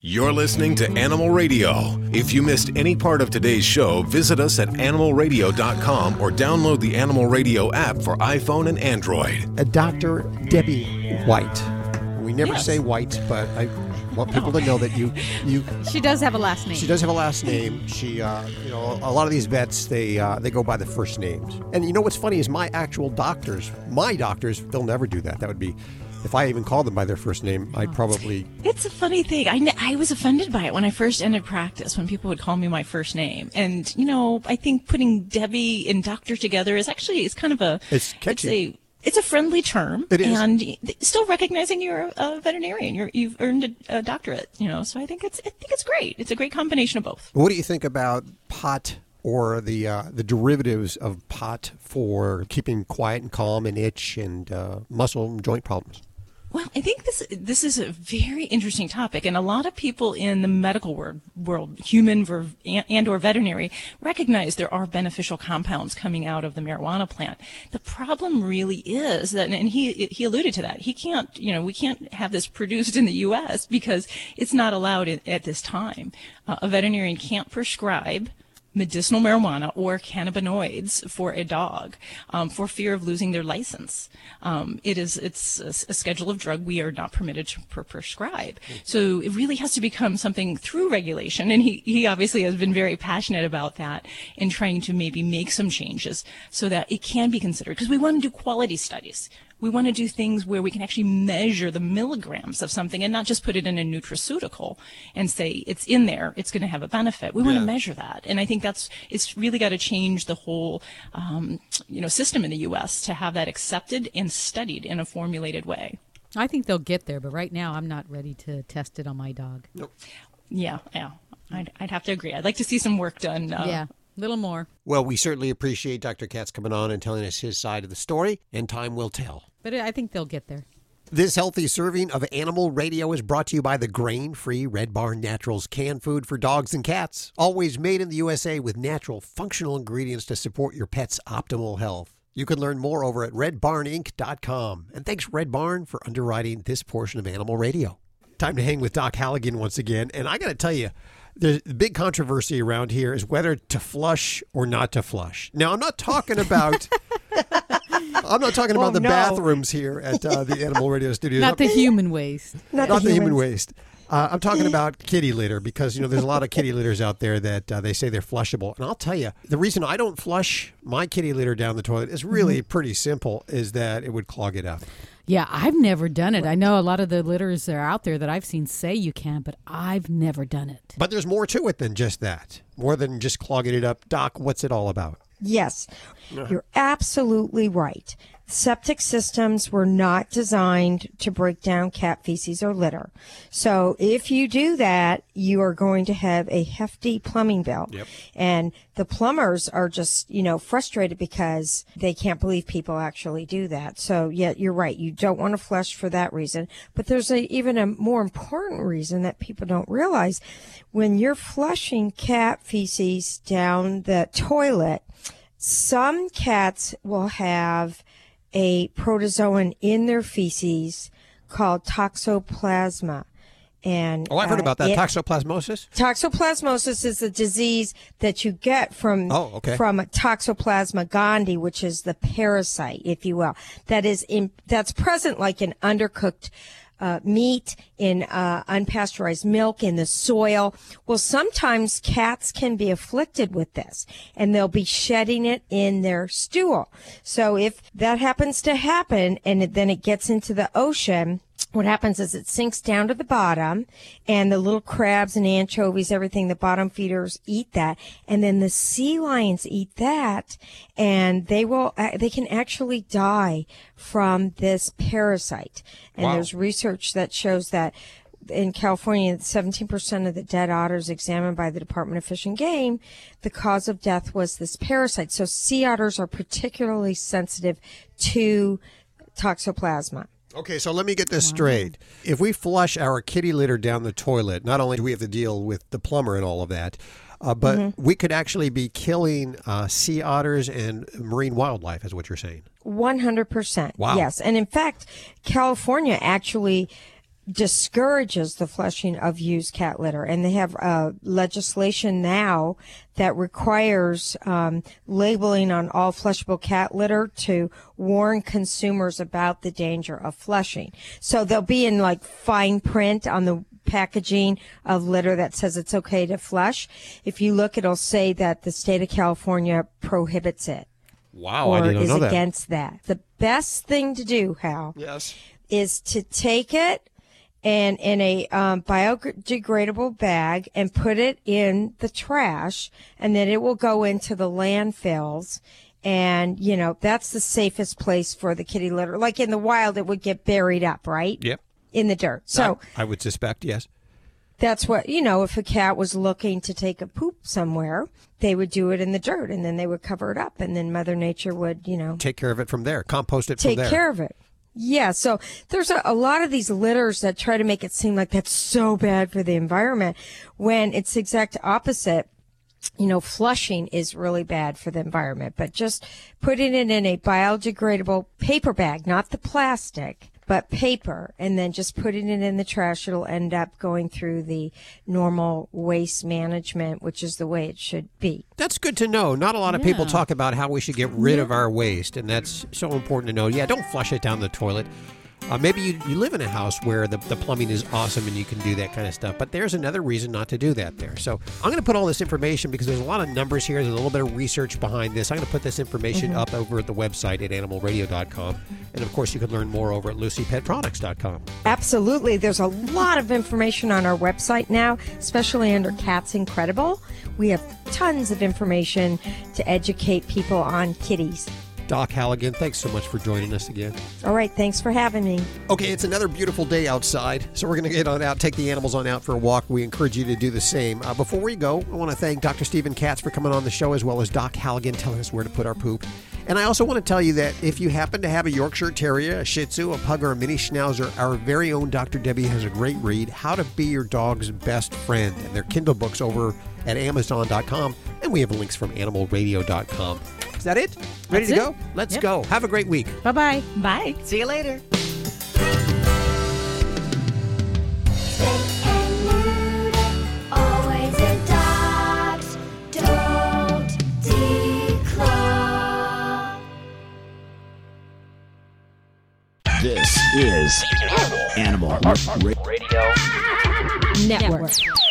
You're listening to Animal Radio. If you missed any part of today's show, visit us at animalradio.com or download the Animal Radio app for iPhone and Android. Dr. Debbie White. We never say White, but I want people to know that you. She does have a last name. She does have a last name. She, a lot of these vets, they go by the first names. And you know what's funny is my doctors, they'll never do that. That would be. If I even called them by their first name, I'd probably... It's a funny thing. I was offended by it when I first entered practice, when people would call me my first name. And, I think putting Debbie and doctor together is kind of a... It's catchy. It's a friendly term. It is. And still recognizing you're a veterinarian. You've earned a doctorate, so I think it's great. It's a great combination of both. What do you think about POT or the derivatives of POT for keeping quiet and calm and itch and muscle and joint problems? Well, I think this is a very interesting topic, and a lot of people in the medical world, human and or veterinary, recognize there are beneficial compounds coming out of the marijuana plant. The problem really is that, and he alluded to that, we can't have this produced in the U.S. because it's not allowed at this time. A veterinarian can't prescribe medicinal marijuana or cannabinoids for a dog for fear of losing their license. It's a schedule of drug we are not permitted to prescribe. So it really has to become something through regulation, and he obviously has been very passionate about that in trying to maybe make some changes so that it can be considered, because we want to do quality studies. We want to do things where we can actually measure the milligrams of something and not just put it in a nutraceutical and say it's in there, it's going to have a benefit. We want to measure that. And I think it's really got to change the whole, system in the U.S. to have that accepted and studied in a formulated way. I think they'll get there, but right now I'm not ready to test it on my dog. Nope. Yeah. I'd have to agree. I'd like to see some work done. Yeah. Little more. Well, we certainly appreciate Dr. Katz coming on and telling us his side of the story, and time will tell. But I think they'll get there. This healthy serving of Animal Radio is brought to you by the grain-free Red Barn Naturals canned food for dogs and cats. Always made in the USA with natural, functional ingredients to support your pet's optimal health. You can learn more over at redbarninc.com. And thanks, Red Barn, for underwriting this portion of Animal Radio. Time to hang with Doc Halligan once again. And I got to tell you, the big controversy around here is whether to flush or not to flush. Now, I'm not talking about the bathrooms here at the Animal Radio Studios. Not the human waste. Not the human waste. I'm talking about kitty litter because, there's a lot of kitty litters out there that they say they're flushable. And I'll tell you, the reason I don't flush my kitty litter down the toilet is really pretty simple, is that it would clog it up. Yeah, I've never done it. I know a lot of the litters that are out there that I've seen say you can, but I've never done it. But there's more to it than just that. More than just clogging it up. Doc, what's it all about? Yes, you're absolutely right. Septic systems were not designed to break down cat feces or litter. So if you do that, you are going to have a hefty plumbing bill. Yep. And the plumbers are just, frustrated because they can't believe people actually do that. So, yeah, you're right. You don't want to flush for that reason. But there's even a more important reason that people don't realize. When you're flushing cat feces down the toilet, some cats will have a protozoan in their feces called toxoplasma. And I've heard about that. Toxoplasmosis? Toxoplasmosis is a disease that you get from Toxoplasma gondii, which is the parasite, if you will. That's present like in undercooked meat, in unpasteurized milk, in the soil. Well, sometimes cats can be afflicted with this, and they'll be shedding it in their stool. So if that happens to happen, and then it gets into the ocean, what happens is it sinks down to the bottom, and the little crabs and anchovies, everything, the bottom feeders eat that, and then the sea lions eat that, and they can actually die from this parasite. And there's research that shows that in California, 17% of the dead otters examined by the Department of Fish and Game, the cause of death was this parasite. So sea otters are particularly sensitive to Toxoplasma. Okay, so let me get this straight. If we flush our kitty litter down the toilet, not only do we have to deal with the plumber and all of that, but we could actually be killing sea otters and marine wildlife, is what you're saying. 100%. Wow. Yes. And in fact, California actually discourages the flushing of used cat litter. And they have legislation now that requires labeling on all flushable cat litter to warn consumers about the danger of flushing. So they'll be in like fine print on the packaging of litter that says it's okay to flush. If you look, it'll say that the state of California prohibits it. Wow, I didn't know that. Or is against that. The best thing to do, Hal, is to take it and in a biodegradable bag and put it in the trash, and then it will go into the landfills. And, you know, that's the safest place for the kitty litter. Like in the wild, it would get buried up, right? Yep. In the dirt. So I would suspect, yes. That's what, you know, if a cat was looking to take a poop somewhere, they would do it in the dirt, and then they would cover it up, and then Mother Nature would, you know, take care of it from there, compost it from there. Take care of it. Yeah, so there's a lot of these litters that try to make it seem like that's so bad for the environment when it's the exact opposite. You know, flushing is really bad for the environment, but just putting it in a biodegradable paper bag, not the plastic, but paper, and then just putting it in the trash, it'll end up going through the normal waste management, which is the way it should be. That's good to know. Not a lot of people talk about how we should get rid of our waste, and that's so important to know. Yeah, don't flush it down the toilet. Maybe you live in a house where the plumbing is awesome and you can do that kind of stuff, but there's another reason not to do that there. So I'm going to put all this information, because there's a lot of numbers here. There's a little bit of research behind this. I'm going to put this information up over at the website at animalradio.com. And, of course, you can learn more over at LucyPetProducts.com. Absolutely. There's a lot of information on our website now, especially under Cats Incredible. We have tons of information to educate people on kitties. Doc Halligan, thanks so much for joining us again. All right, thanks for having me. Okay, it's another beautiful day outside, so we're going to get on out, take the animals on out for a walk. We encourage you to do the same. Before we go, I want to thank Dr. Stephen Katz for coming on the show, as well as Doc Halligan telling us where to put our poop. And I also want to tell you that if you happen to have a Yorkshire Terrier, a Shih Tzu, a Pug, or a Mini Schnauzer, our very own Dr. Debbie has a great read, How to Be Your Dog's Best Friend, and their Kindle books over at Amazon.com, and we have links from AnimalRadio.com. Is that it? Ready to go? Let's go. Have a great week. Bye-bye. Bye. See you later. Always adopt. Don't declaw. This is Animal Radio Network.